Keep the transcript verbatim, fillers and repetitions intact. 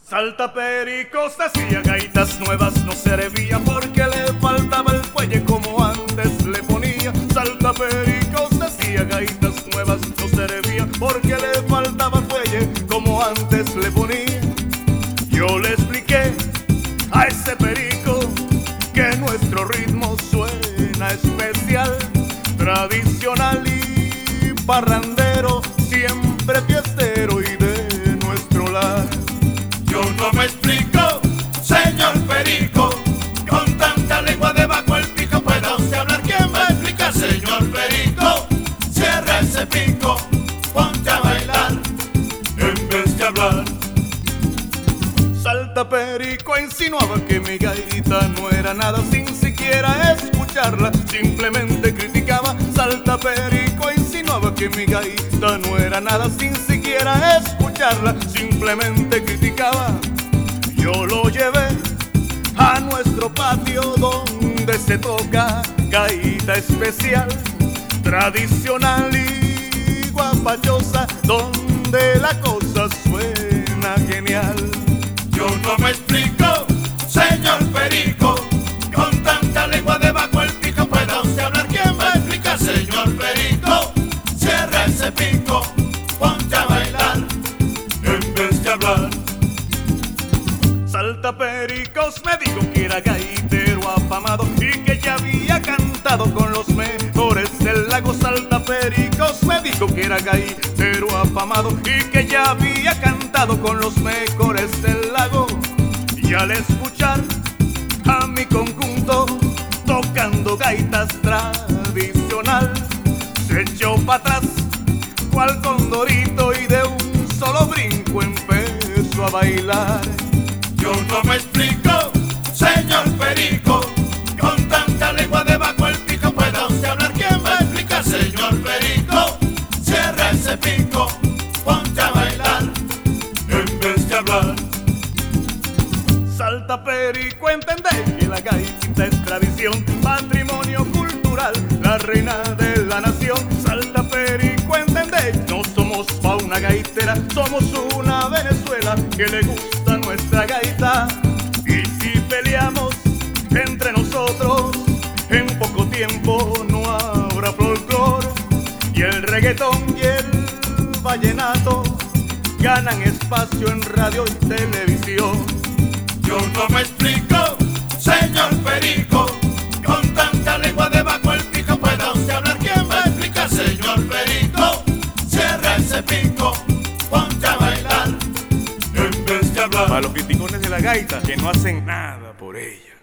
Salta Pericos decía gaitas nuevas no servía porque le faltaba el fuelle como antes le ponía. Salta Pericos decía gaitas nuevas no servía porque le faltaba fuelle como antes le ponía. Yo le expliqué a ese perico que nuestro ritmo suena especial, tradicional y parrandero, siempre fiestero y de nuestro lar. Yo no me explico, señor perico, con tanta lengua debajo el pico. ¿Puede usted hablar? ¿Quién me explica, señor perico? Cierra ese pico, ponte a bailar en vez de hablar. Salta Perico insinuaba que mi gaita no era nada sin siquiera escucharla, simplemente criticaba. Salta Perico insinuaba que mi gaita no era nada sin siquiera escucharla, simplemente criticaba. Yo lo llevé a nuestro patio donde se toca gaita especial, tradicional y guapachosa, donde la cosa suena genial. Yo no me explico, señor perico, con tanta lengua debajo el pico. ¿Puede usted hablar? ¿Quién me explica, señor perico? Cierra ese pico, ponte a bailar en vez de hablar. Salta Pericos me dijo que era gaitero afamado y que ya había cantado con los mejores del lago. Salta Pericos me dijo que era gaitero afamado y que ya había cantado con los mejores del lago. Y al escuchar a mi conjunto tocando gaitas tradicional, se echó para atrás cual condorito y de un solo brinco empezó a bailar. Yo no me explico, señor perico, con tanta lengua debajo el pico. ¿Puede usted hablar? ¿Quién me explica, señor perico? Cierra ese pico, ponte a bailar en vez de hablar. Salta Perico, entendé que la gaita es tradición, patrimonio cultural, la reina de la nación. Salta Perico, entendé, no somos pa' una gaitera, somos una Venezuela que le gusta nuestra gaita. Y si peleamos entre nosotros, en poco tiempo no habrá folclor. Y el reggaetón y el vallenato ganan espacio en radio y televisión. Yo no me explico, señor perico, con tanta lengua debajo el pico. ¿Puede usted hablar? ¿Quién me explica, señor perico? Cierra ese pico, ponte a bailar en vez de hablar. Para los criticones de la gaita que no hacen nada por ella.